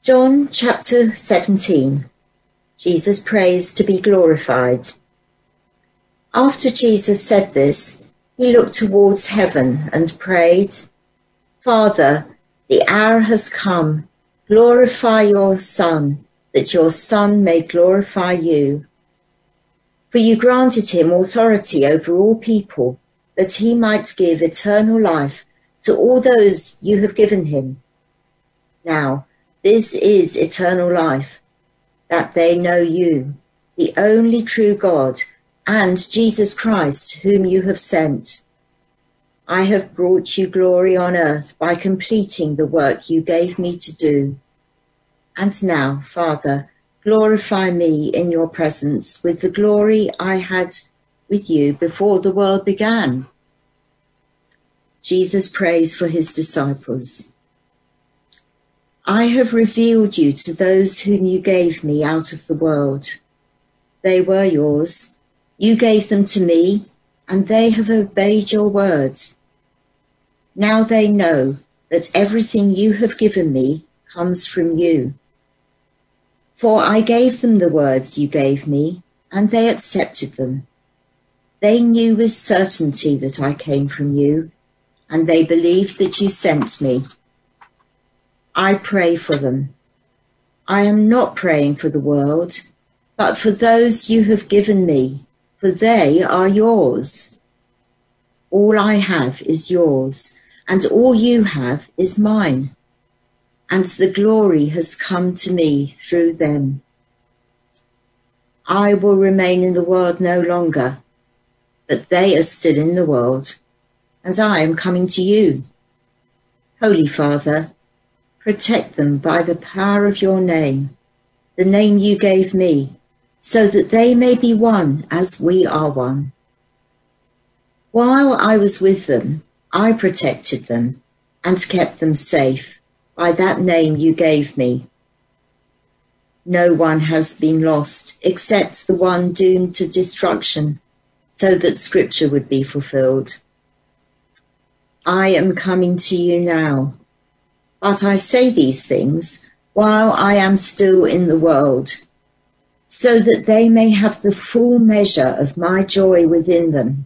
John chapter 17. Jesus prays to be glorified. After Jesus said this, he looked towards heaven and prayed, "Father, the hour has come. Glorify your Son, that your Son may glorify you. For you granted him authority over all people, that he might give eternal life to all those you have given him. Now, this is eternal life, that they know you, the only true God, and Jesus Christ, whom you have sent. I have brought you glory on earth by completing the work you gave me to do. And now, Father, glorify me in your presence with the glory I had with you before the world began." Jesus prays for his disciples. I have revealed you to those whom you gave me out of the world. They were yours. You gave them to me, and they have obeyed your word. Now they know that everything you have given me comes from you. For I gave them the words you gave me, and they accepted them. They knew with certainty that I came from you, and they believed that you sent me. I pray for them. I am not praying for the world, but for those you have given me, for they are yours. All I have is yours, and all you have is mine, and the glory has come to me through them. I will remain in the world no longer, but they are still in the world, and I am coming to you. Holy Father, protect them by the power of your name, the name you gave me, so that they may be one as we are one. While I was with them, I protected them and kept them safe by that name you gave me. No one has been lost except the one doomed to destruction, so that Scripture would be fulfilled. I am coming to you now, but I say these things while I am still in the world, so that they may have the full measure of my joy within them.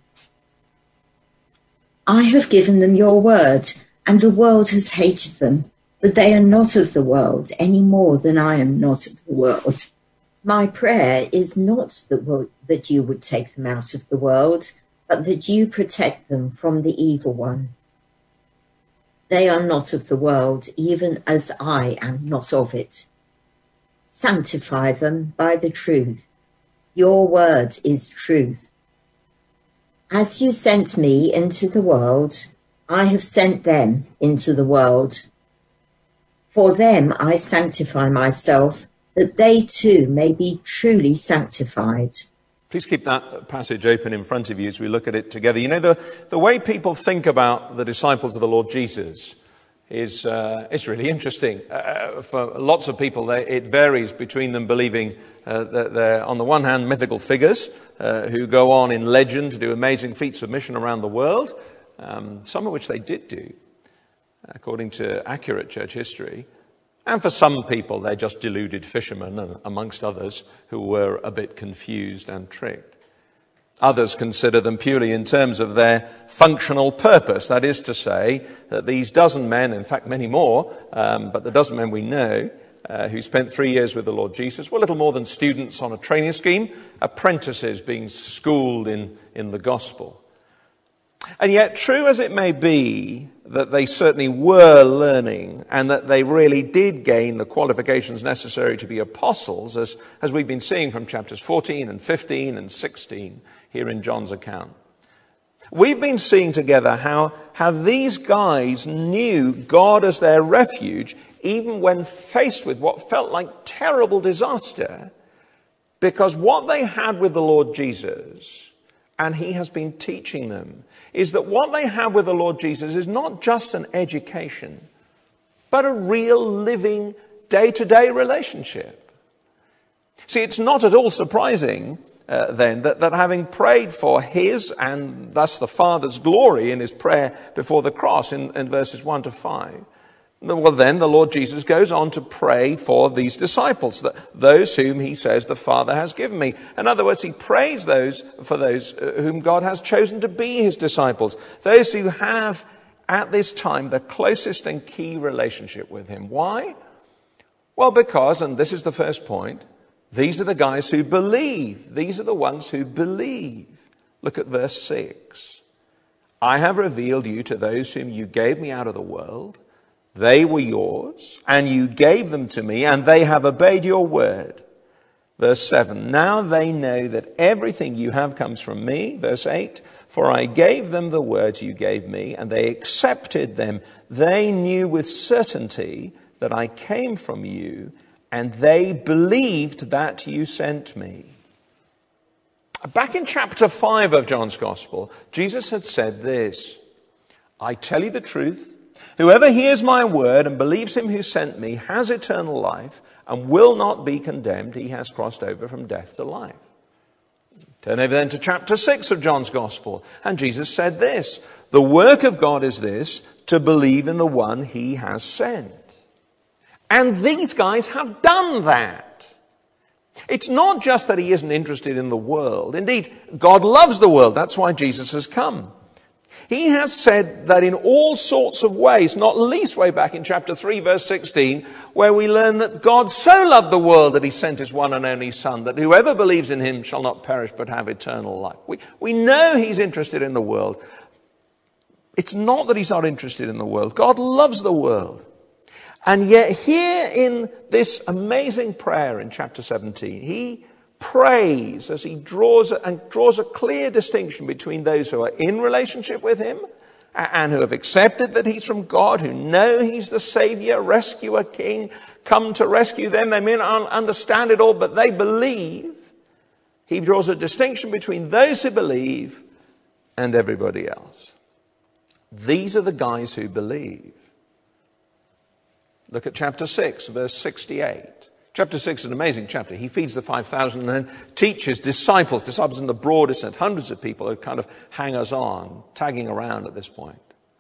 I have given them your word, and the world has hated them, but they are not of the world any more than I am not of the world. My prayer is not that you would take them out of the world, but that you protect them from the evil one. They are not of the world, even as I am not of it. Sanctify them by the truth. Your word is truth. As you sent me into the world, I have sent them into the world. For them I sanctify myself, that they too may be truly sanctified. Please keep that passage open in front of you as we look at it together. You know, the way people think about the disciples of the Lord Jesus is really interesting. For lots of people, it varies between them believing that they're, on the one hand, mythical figures who go on in legend to do amazing feats of mission around the world, some of which they did do, according to accurate church history. And for some people, they're just deluded fishermen, amongst others, who were a bit confused and tricked. Others consider them purely in terms of their functional purpose. That is to say, that these dozen men, in fact many more, but the dozen men we know, who spent 3 years with the Lord Jesus, were little more than students on a training scheme, apprentices being schooled in the gospel. And yet, true as it may be that they certainly were learning and that they really did gain the qualifications necessary to be apostles, as we've been seeing from chapters 14 and 15 and 16 here in John's account. We've been seeing together how these guys knew God as their refuge, even when faced with what felt like terrible disaster, because what they had with the Lord Jesus, and he has been teaching them, is that what they have with the Lord Jesus is not just an education, but a real living day-to-day relationship. See, it's not at all surprising then that having prayed for his and thus the Father's glory in his prayer before the cross in verses 1 to 5, Well, then the Lord Jesus goes on to pray for these disciples, those whom he says the Father has given me. In other words, he prays for those whom God has chosen to be his disciples, those who have at this time the closest and key relationship with him. Why? Well, because, and this is the first point, these are the guys who believe. These are the ones who believe. Look at verse 6. I have revealed you to those whom you gave me out of the world. They were yours, and you gave them to me, and they have obeyed your word. Verse 7, now they know that everything you have comes from me. Verse 8, for I gave them the words you gave me, and they accepted them. They knew with certainty that I came from you, and they believed that you sent me. Back in chapter 5 of John's Gospel, Jesus had said this, I tell you the truth, whoever hears my word and believes him who sent me has eternal life and will not be condemned. He has crossed over from death to life. Turn over then to chapter 6 of John's Gospel, and Jesus said this, the work of God is this, to believe in the one he has sent. And these guys have done that. It's not just that he isn't interested in the world. Indeed, God loves the world. That's why Jesus has come. He has said that in all sorts of ways, not least way back in chapter 3, verse 16, where we learn that God so loved the world that he sent his one and only Son, that whoever believes in him shall not perish but have eternal life. We know he's interested in the world. It's not that he's not interested in the world. God loves the world. And yet here in this amazing prayer in chapter 17, he prays as he draws a clear distinction between those who are in relationship with him and who have accepted that he's from God, who know he's the Savior, rescuer, King, come to rescue them. They may not understand it all, but they believe. He draws a distinction between those who believe and everybody else. These are the guys who believe. Look at chapter 6, verse 68. Chapter 6 is an amazing chapter. He feeds the 5,000 and then teaches disciples in the broadest sense, hundreds of people who kind of hangers on, tagging around at this point.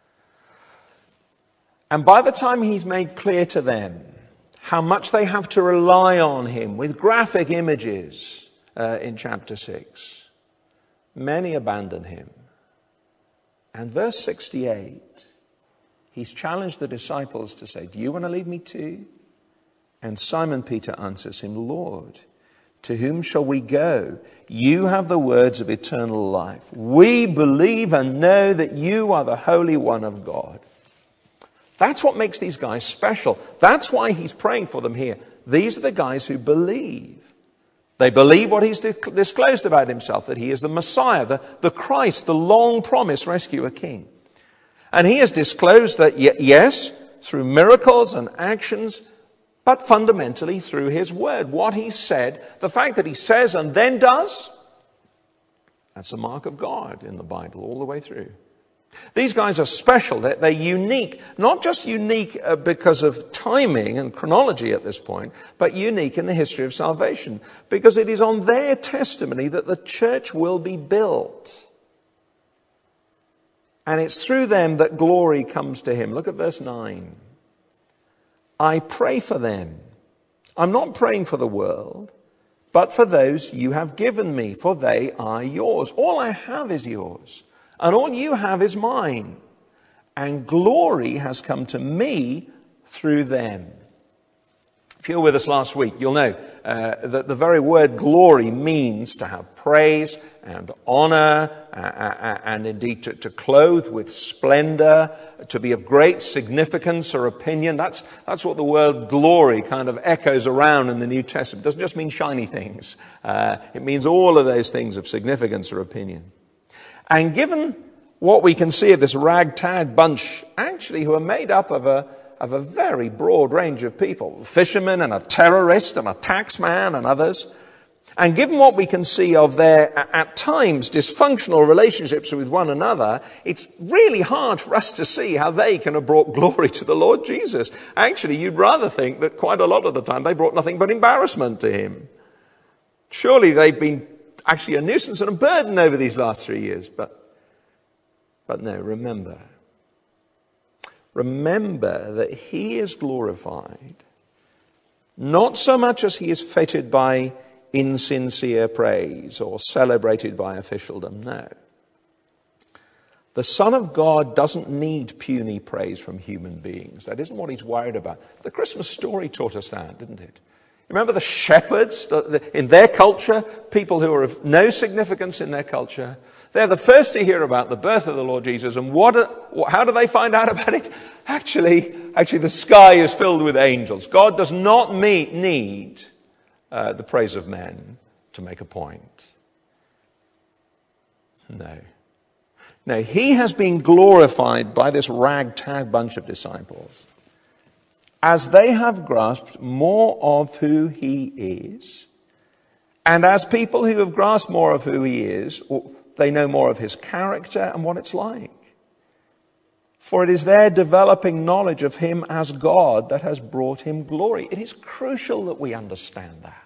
And by the time he's made clear to them how much they have to rely on him with graphic images in chapter 6, many abandon him. And verse 68, he's challenged the disciples to say, do you want to leave me too? And Simon Peter answers him, Lord, to whom shall we go? You have the words of eternal life. We believe and know that you are the Holy One of God. That's what makes these guys special. That's why he's praying for them here. These are the guys who believe. They believe what he's disclosed about himself, that he is the Messiah, the Christ, the long-promised rescuer King. And he has disclosed that, yes, through miracles and actions, but fundamentally through his word. What he said, the fact that he says and then does, that's a mark of God in the Bible all the way through. These guys are special. They're unique. Not just unique because of timing and chronology at this point, but unique in the history of salvation. Because it is on their testimony that the church will be built. And it's through them that glory comes to him. Look at verse 9. I pray for them. I'm not praying for the world, but for those you have given me, for they are yours. All I have is yours, and all you have is mine. And glory has come to me through them. If you were with us last week, you'll know that the very word glory means to have praise and honor and indeed to clothe with splendor, to be of great significance or opinion. That's what the word glory kind of echoes around in the New Testament. It doesn't just mean shiny things. It means all of those things of significance or opinion. And given what we can see of this ragtag bunch, actually, who are made up of a very broad range of people, a fisherman and a terrorist and a taxman and others. And given what we can see of their, at times, dysfunctional relationships with one another, it's really hard for us to see how they can have brought glory to the Lord Jesus. Actually, you'd rather think that quite a lot of the time they brought nothing but embarrassment to him. Surely they've been actually a nuisance and a burden over these last 3 years. But no, remember, remember that he is glorified not so much as he is feted by insincere praise or celebrated by officialdom. No. The Son of God doesn't need puny praise from human beings. That isn't what he's worried about. The Christmas story taught us that, didn't it? Remember the shepherds in their culture, people who are of no significance in their culture? They're the first to hear about the birth of the Lord Jesus. And how do they find out about it? Actually, the sky is filled with angels. God does not need the praise of men to make a point. No, he has been glorified by this ragtag bunch of disciples as they have grasped more of who he is, and as people who have grasped more of who he is, they know more of his character and what it's like. For it is their developing knowledge of him as God that has brought him glory. It is crucial that we understand that.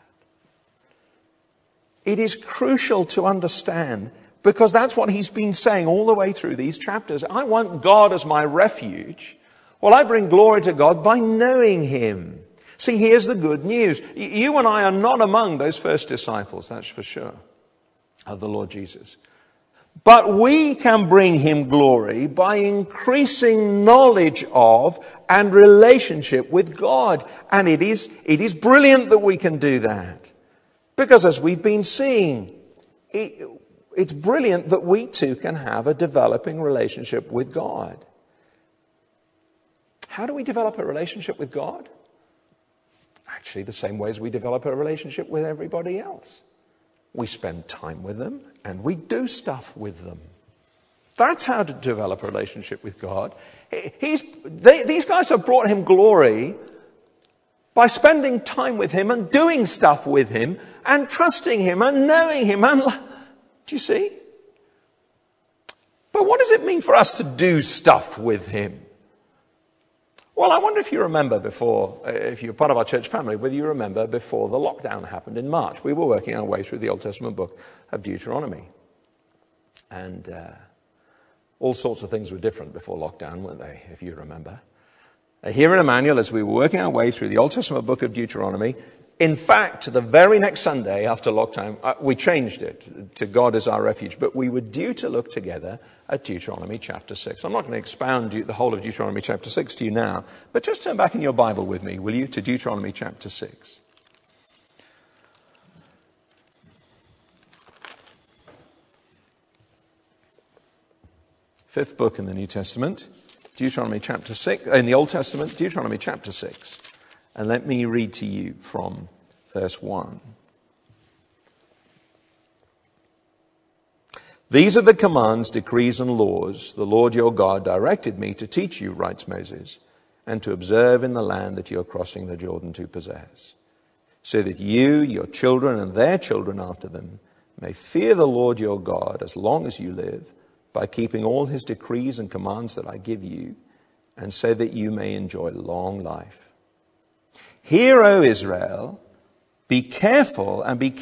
It is crucial to understand, because that's what he's been saying all the way through these chapters. I want God as my refuge. Well, I bring glory to God by knowing him. See, here's the good news. You and I are not among those first disciples, that's for sure, of the Lord Jesus. But we can bring him glory by increasing knowledge of and relationship with God. And it is brilliant that we can do that. Because as we've been seeing, it's brilliant that we too can have a developing relationship with God. How do we develop a relationship with God? Actually, the same way as we develop a relationship with everybody else. We spend time with them and we do stuff with them. That's how to develop a relationship with God. These guys have brought him glory by spending time with him and doing stuff with him and trusting him and knowing him. Do you see? But what does it mean for us to do stuff with him? Well, I wonder if you remember if you're part of our church family, whether you remember before the lockdown happened in March. We were working our way through the Old Testament book of Deuteronomy. And all sorts of things were different before lockdown, weren't they, if you remember? Here in Emmanuel, as we were working our way through the Old Testament book of Deuteronomy, in fact, the very next Sunday after lockdown, we changed it to God as our refuge, but we were due to look together at Deuteronomy chapter 6. I'm not going to expound the whole of Deuteronomy chapter 6 to you now, but just turn back in your Bible with me, will you, to Deuteronomy chapter 6. Fifth book in the New Testament, Deuteronomy chapter 6, in the Old Testament, Deuteronomy chapter 6. And let me read to you from verse 1. These are the commands, decrees, and laws the Lord your God directed me to teach you, writes Moses, and to observe in the land that you are crossing the Jordan to possess, so that you, your children, and their children after them may fear the Lord your God as long as you live, by keeping all his decrees and commands that I give you, and so that you may enjoy long life. Hear, O Israel, be careful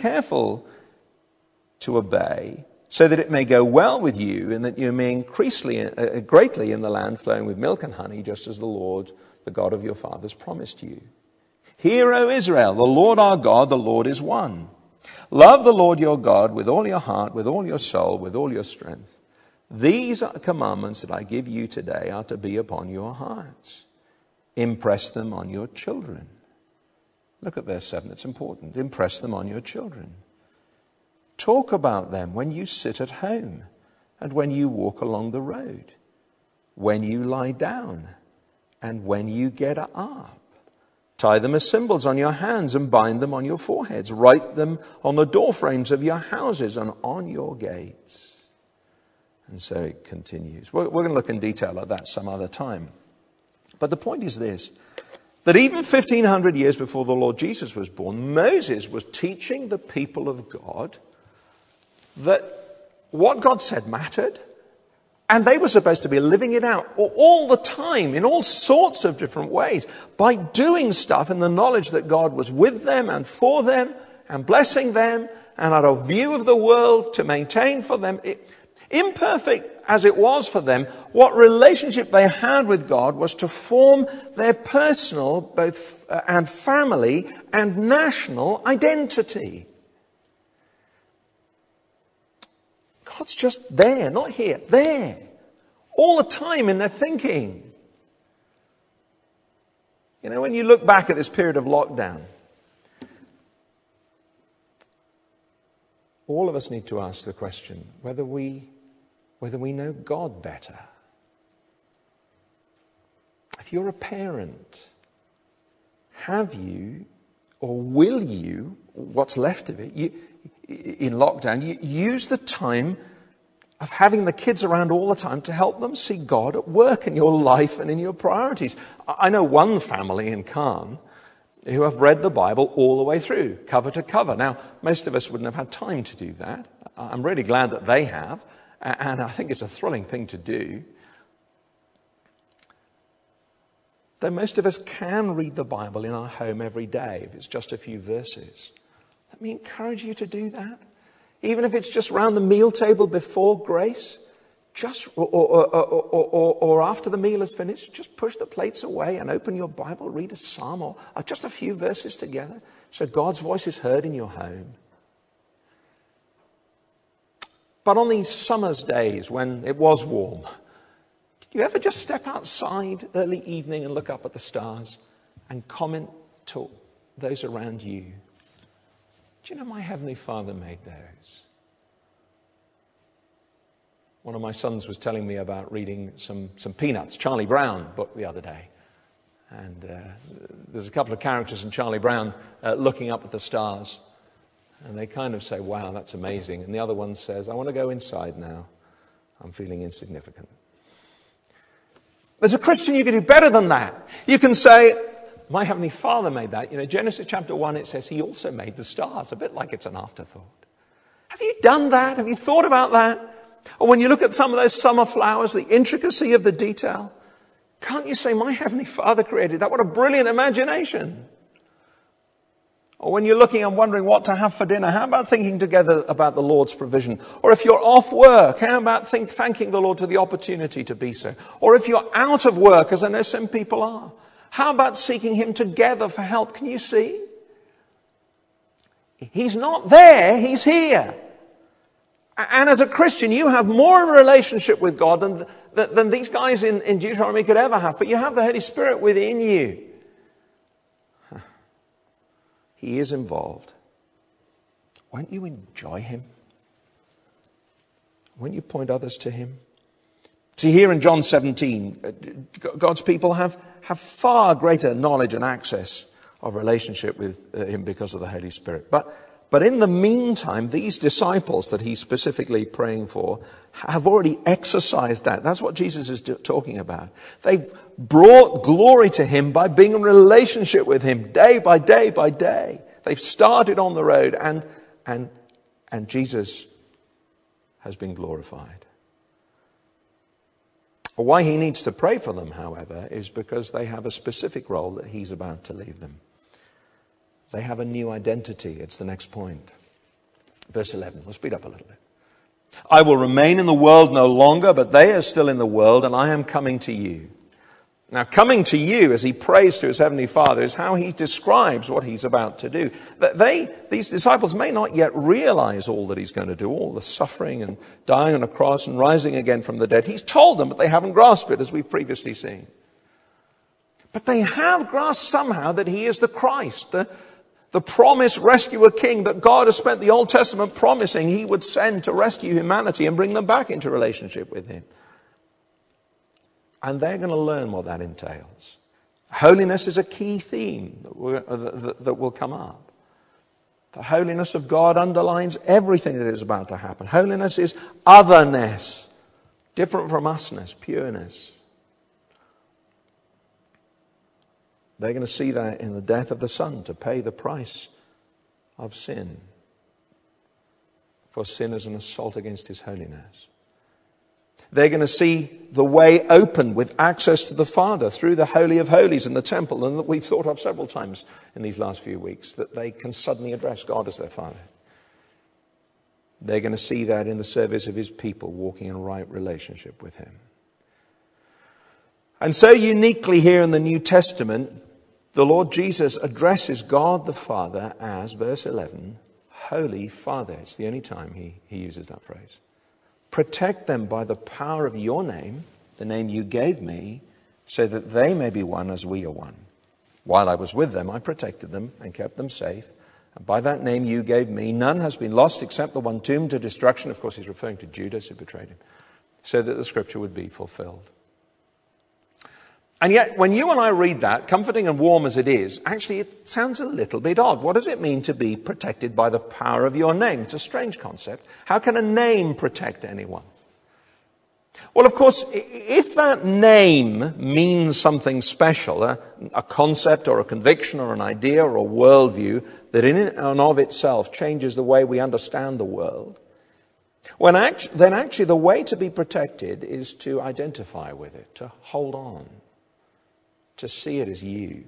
to obey, so that it may go well with you, and that you may increase greatly in the land flowing with milk and honey, just as the Lord, the God of your fathers, promised you. Hear, O Israel, the Lord our God, the Lord is one. Love the Lord your God with all your heart, with all your soul, with all your strength. These commandments that I give you today are to be upon your hearts. Impress them on your children. Look at verse 7, it's important. Impress them on your children. Talk about them when you sit at home and when you walk along the road, when you lie down and when you get up. Tie them as symbols on your hands and bind them on your foreheads. Write them on the doorframes of your houses and on your gates. And so it continues. We're going to look in detail at that some other time. But the point is this, that even 1,500 years before the Lord Jesus was born, Moses was teaching the people of God that what God said mattered, and they were supposed to be living it out all the time in all sorts of different ways by doing stuff in the knowledge that God was with them and for them and blessing them and had a view of the world to maintain for them. Imperfect as it was for them, what relationship they had with God was to form their personal, both and family and national identity. God's just there, not here, there, all the time in their thinking. You know, when you look back at this period of lockdown, all of us need to ask the question whether we know God better. If you're a parent, have you, or will you, what's left of it, in lockdown, you use the time of having the kids around all the time to help them see God at work in your life and in your priorities. I know one family in Caen who have read the Bible all the way through, cover to cover. Now, most of us wouldn't have had time to do that. I'm really glad that they have, and I think it's a thrilling thing to do. Though most of us can read the Bible in our home every day, if it's just a few verses. Let me encourage you to do that. Even if it's just round the meal table before grace, just or after the meal is finished, just push the plates away and open your Bible, read a psalm or just a few verses together so God's voice is heard in your home. But on these summer's days when it was warm, did you ever just step outside early evening and look up at the stars and comment to those around you? Do you know my Heavenly Father made those? One of my sons was telling me about reading some Peanuts, Charlie Brown book the other day. And there's a couple of characters in Charlie Brown looking up at the stars. And they kind of say, wow, that's amazing. And the other one says, I want to go inside now. I'm feeling insignificant. As a Christian, you can do better than that. You can say, my Heavenly Father made that. You know, Genesis chapter 1, it says he also made the stars, a bit like it's an afterthought. Have you done that? Have you thought about that? Or when you look at some of those summer flowers, the intricacy of the detail, can't you say, my Heavenly Father created that? What a brilliant imagination. Or when you're looking and wondering what to have for dinner, how about thinking together about the Lord's provision? Or if you're off work, how about thanking the Lord for the opportunity to be so? Or if you're out of work, as I know some people are, how about seeking Him together for help? Can you see? He's not there, He's here. And as a Christian, you have more of a relationship with God than these guys in Deuteronomy could ever have. But you have the Holy Spirit within you. He is involved. Won't you enjoy Him? Won't you point others to Him? See, here in John 17, God's people have far greater knowledge and access of relationship with Him because of the Holy Spirit. But in the meantime, these disciples that He's specifically praying for have already exercised that. That's what Jesus is talking about. They've brought glory to Him by being in relationship with Him day by day by day. They've started on the road and Jesus has been glorified. Why He needs to pray for them, however, is because they have a specific role that He's about to leave them. They have a new identity. It's the next point. Verse 11. We'll speed up a little bit. I will remain in the world no longer, but they are still in the world, and I am coming to you. Now, coming to you, as He prays to His Heavenly Father, is how He describes what He's about to do. These disciples may not yet realize all that He's going to do, all the suffering and dying on a cross and rising again from the dead. He's told them, but they haven't grasped it, as we've previously seen. But they have grasped somehow that He is the Christ, the promised rescuer king that God has spent the Old Testament promising He would send to rescue humanity and bring them back into relationship with Him. And they're going to learn what that entails. Holiness is a key theme that will come up. The holiness of God underlines everything that is about to happen. Holiness is otherness, different from usness, pureness. They're going to see that in the death of the Son to pay the price of sin. For sin is an assault against His holiness. They're going to see the way open with access to the Father through the Holy of Holies in the temple, and that we've thought of several times in these last few weeks, that they can suddenly address God as their Father. They're going to see that in the service of his people walking in right relationship with him. And so uniquely here in the New Testament, the Lord Jesus addresses God the Father as, verse 11, Holy Father. It's the only time he uses that phrase. Protect them by the power of your name, the name you gave me, so that they may be one as we are one. While I was with them, I protected them and kept them safe. And by that name you gave me, none has been lost except the one doomed to destruction. Of course, he's referring to Judas who betrayed him, so that the scripture would be fulfilled. And yet, when you and I read that, comforting and warm as it is, actually it sounds a little bit odd. What does it mean to be protected by the power of your name? It's a strange concept. How can a name protect anyone? Well, of course, if that name means something special, a concept or a conviction or an idea or a worldview that in and of itself changes the way we understand the world, then actually the way to be protected is to identify with it, to hold on, to see it as you,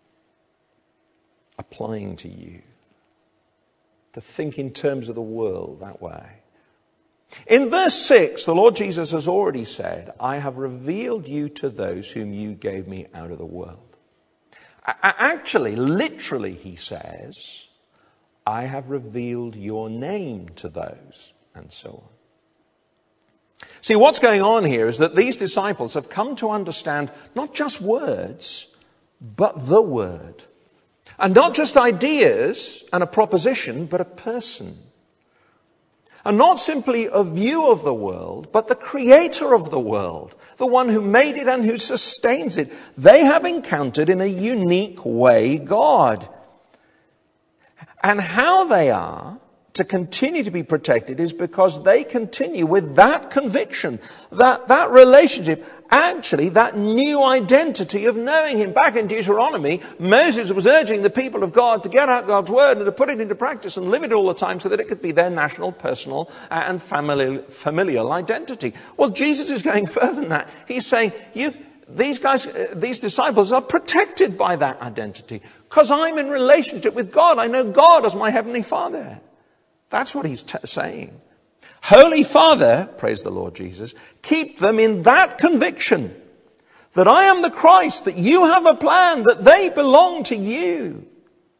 applying to you, to think in terms of the world that way. In verse 6, the Lord Jesus has already said, I have revealed you to those whom you gave me out of the world. Actually, literally, he says, I have revealed your name to those, and so on. See, what's going on here is that these disciples have come to understand not just words, but the word. And not just ideas and a proposition, but a person. And not simply a view of the world, but the creator of the world, the one who made it and who sustains it. They have encountered in a unique way God. And how they are to continue to be protected is because they continue with that conviction, that relationship, actually that new identity of knowing him. Back in Deuteronomy, Moses was urging the people of God to get out God's word and to put it into practice and live it all the time so that it could be their national, personal and familial identity. Well, Jesus is going further than that. He's saying, these disciples are protected by that identity because I'm in relationship with God. I know God as my heavenly Father. That's what he's saying. Holy Father, praise the Lord Jesus, keep them in that conviction that I am the Christ, that you have a plan, that they belong to you.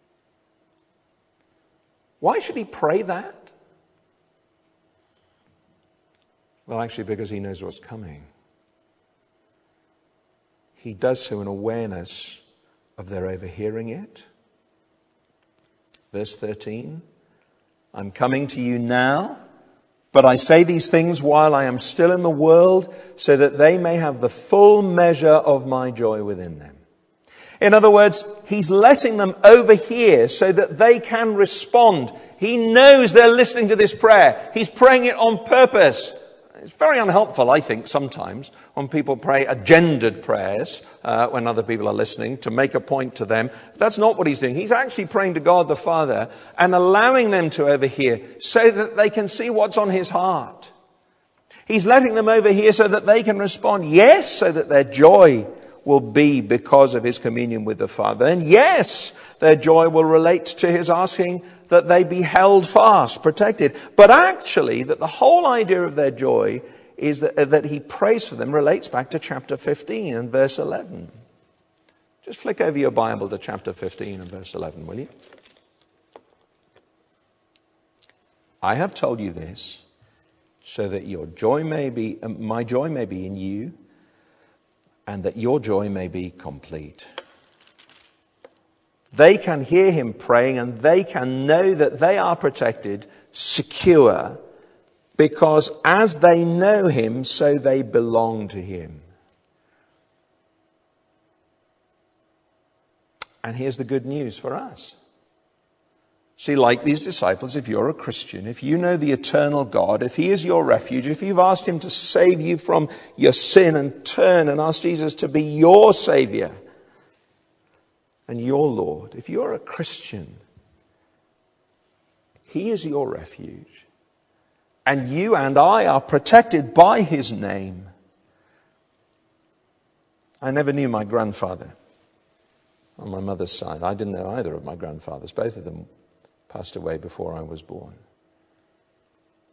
Why should he pray that? Well, actually, because he knows what's coming. He does so in awareness of their overhearing it. Verse 13. I'm coming to you now, but I say these things while I am still in the world, so that they may have the full measure of my joy within them. In other words, he's letting them overhear so that they can respond. He knows they're listening to this prayer. He's praying it on purpose. It's very unhelpful, I think, sometimes when people pray agendered prayers when other people are listening to make a point to them. That's not what he's doing. He's actually praying to God the Father and allowing them to overhear so that they can see what's on his heart. He's letting them overhear so that they can respond. Yes, so that their joy will be because of his communion with the Father. And yes, their joy will relate to his asking that they be held fast, protected. But actually, that the whole idea of their joy is that he prays for them relates back to chapter 15 and verse 11. Just flick over your Bible to chapter 15 and verse 11, will you? I have told you this so that your joy may be, my joy may be in you, and that your joy may be complete. They can hear him praying and they can know that they are protected, secure, because as they know him, so they belong to him. And here's the good news for us. See, like these disciples, if you're a Christian, if you know the eternal God, if he is your refuge, if you've asked him to save you from your sin and turn and ask Jesus to be your Savior and your Lord, if you're a Christian, he is your refuge. And you and I are protected by his name. I never knew my grandfather on my mother's side. I didn't know either of my grandfathers. Both of them passed away before I was born.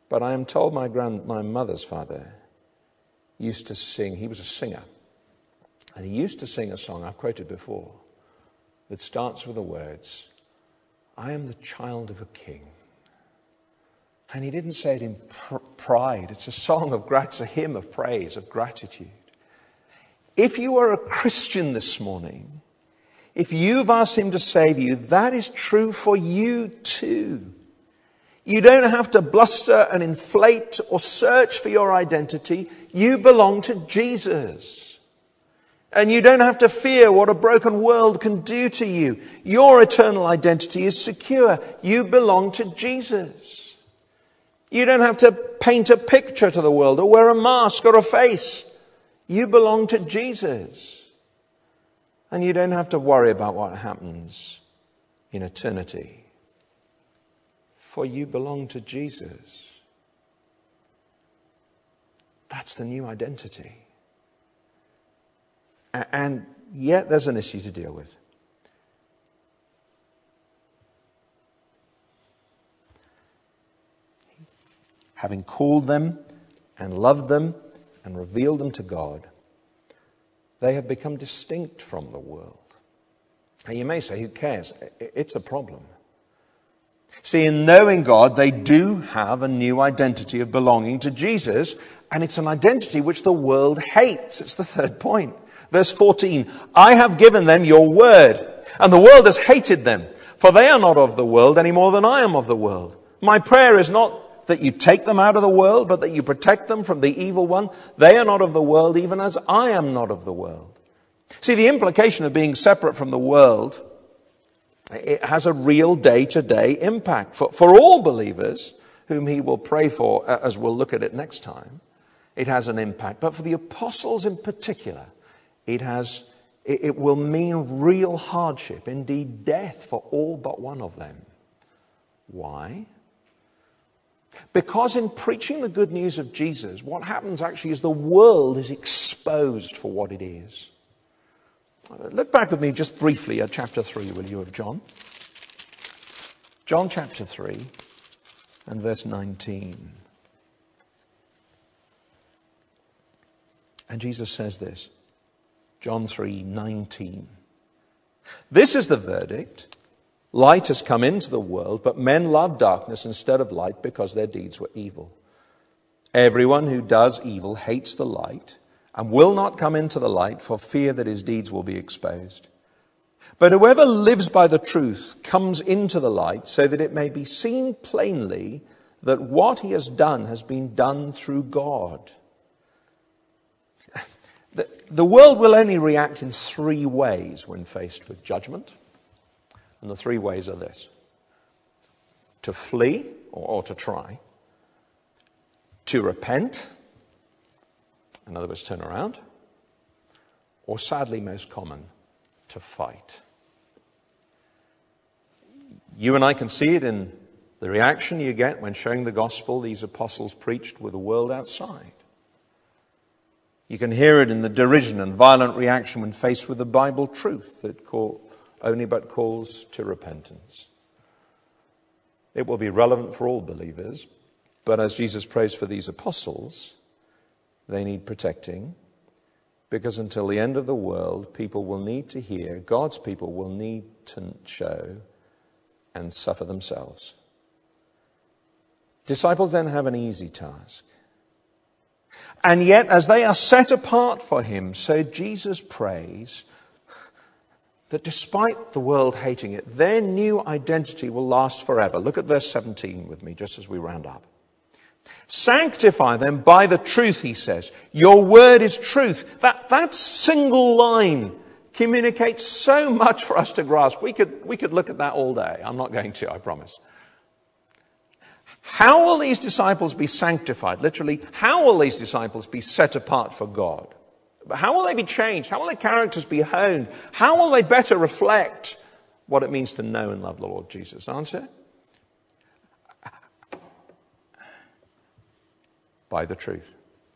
But I am told my mother's father used to sing. He was a singer. And he used to sing a song I've quoted before that starts with the words, I am the child of a king. And he didn't say it in pride. It's a song of gratitude, a hymn of praise, of gratitude. If you are a Christian this morning, if you've asked him to save you, that is true for you too. You don't have to bluster and inflate or search for your identity. You belong to Jesus. And you don't have to fear what a broken world can do to you. Your eternal identity is secure. You belong to Jesus. You don't have to paint a picture to the world or wear a mask or a face. You belong to Jesus. And you don't have to worry about what happens in eternity. For you belong to Jesus. That's the new identity. And yet there's an issue to deal with. Having called them and loved them and revealed them to God, they have become distinct from the world. And you may say, who cares? It's a problem. See, in knowing God, they do have a new identity of belonging to Jesus, and it's an identity which the world hates. It's the third point. Verse 14, I have given them your word, and the world has hated them, for they are not of the world any more than I am of the world. My prayer is not that you take them out of the world, but that you protect them from the evil one. They are not of the world, even as I am not of the world. See, the implication of being separate from the world, it has a real day-to-day impact for all believers whom he will pray for, as we'll look at it next time. It has an impact. But for the apostles in particular, it will mean real hardship, indeed death for all but one of them. Why? Because in preaching the good news of Jesus, what happens actually is the world is exposed for what it is. Look back with me just briefly at chapter 3, will you, of John? John chapter 3 and verse 19. And Jesus says this, John 3:19. This is the verdict. Light has come into the world, but men love darkness instead of light because their deeds were evil. Everyone who does evil hates the light and will not come into the light for fear that his deeds will be exposed. But whoever lives by the truth comes into the light so that it may be seen plainly that what he has done has been done through God. The world will only react in three ways when faced with judgment. And the three ways are this: to flee or to try, to repent, in other words, turn around, or sadly most common, to fight. You and I can see it in the reaction you get when sharing the gospel these apostles preached with the world outside. You can hear it in the derision and violent reaction when faced with the Bible truth that only but calls to repentance. It will be relevant for all believers, but as Jesus prays for these apostles, they need protecting, because until the end of the world, people will need to hear, God's people will need to show and suffer themselves. Disciples then have an easy task. And yet, as they are set apart for him, so Jesus prays that despite the world hating it, their new identity will last forever. Look at verse 17 with me, just as we round up. Sanctify them by the truth, he says. Your word is truth. That single line communicates so much for us to grasp. We could look at that all day. I'm not going to, I promise. How will these disciples be sanctified? Literally, how will these disciples be set apart for God? How will they be changed? How will their characters be honed? How will they better reflect what it means to know and love the Lord Jesus? Answer? By the truth.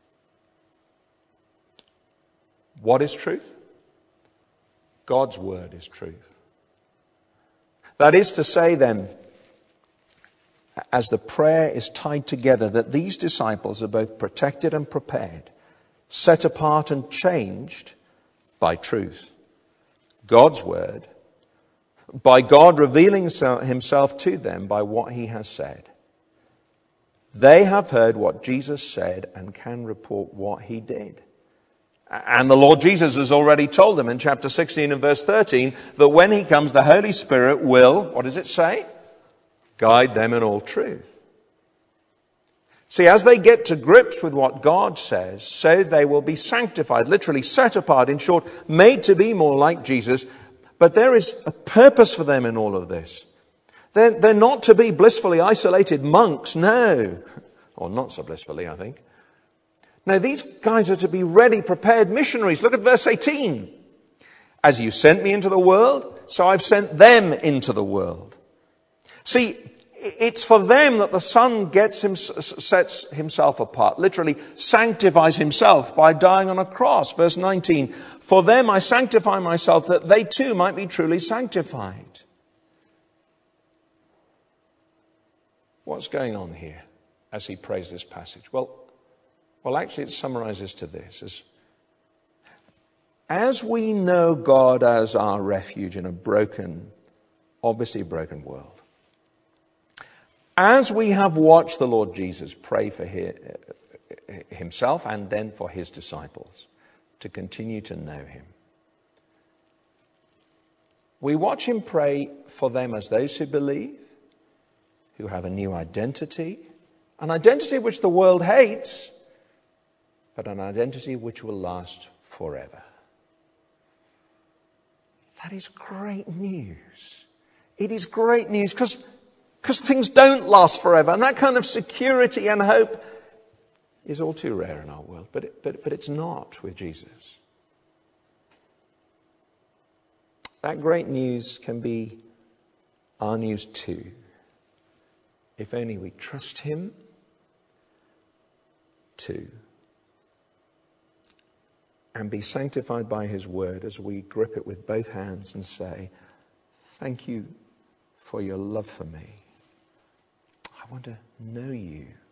What is truth? God's word is truth. That is to say then, as the prayer is tied together, that these disciples are both protected and prepared, set apart and changed by truth, God's word, by God revealing himself to them by what he has said. They have heard what Jesus said and can report what he did. And the Lord Jesus has already told them in chapter 16 and verse 13 that when he comes, the Holy Spirit will, what does it say? Guide them in all truth. See, as they get to grips with what God says, so they will be sanctified, literally set apart, in short, made to be more like Jesus. But there is a purpose for them in all of this. They're not to be blissfully isolated monks, no. Or not so blissfully, I think. No, these guys are to be ready, prepared missionaries. Look at verse 18. As you sent me into the world, so I've sent them into the world. See, it's for them that the Son sets himself apart, literally sanctifies himself by dying on a cross. Verse 19, for them I sanctify myself that they too might be truly sanctified. What's going on here as he prays this passage? Well, actually it summarizes to this. As we know God as our refuge in a obviously broken world, as we have watched the Lord Jesus pray for himself and then for his disciples to continue to know him, we watch him pray for them as those who believe, who have a new identity, an identity which the world hates, but an identity which will last forever. That is great news. It is great news because things don't last forever. And that kind of security and hope is all too rare in our world. But it's not with Jesus. That great news can be our news too, if only we trust him too, and be sanctified by his word as we grip it with both hands and say, thank you for your love for me. I want to know you